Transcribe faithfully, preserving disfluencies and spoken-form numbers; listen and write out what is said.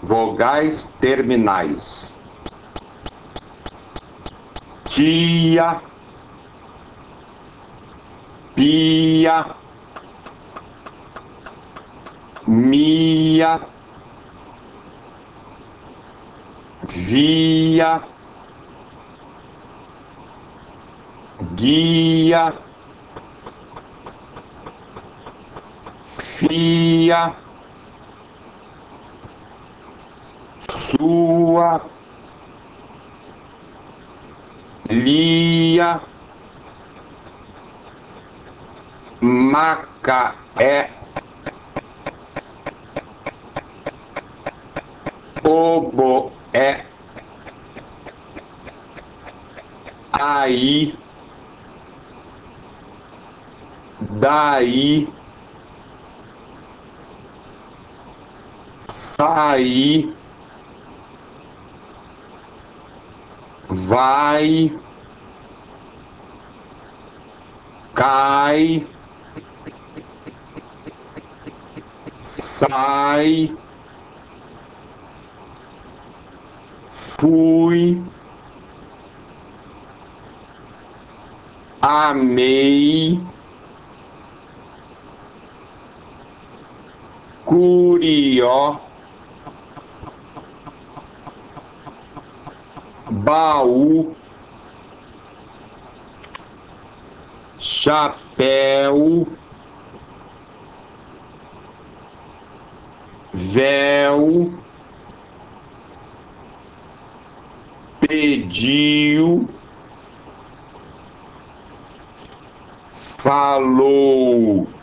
Vogais terminais. Tia, pia, mia, via, guia, fia, sua, lia, Macaé, oboé, aí, daí, saí, vai, cai, sai, fui, amei, curió, baú, chapéu, véu, pediu, falou.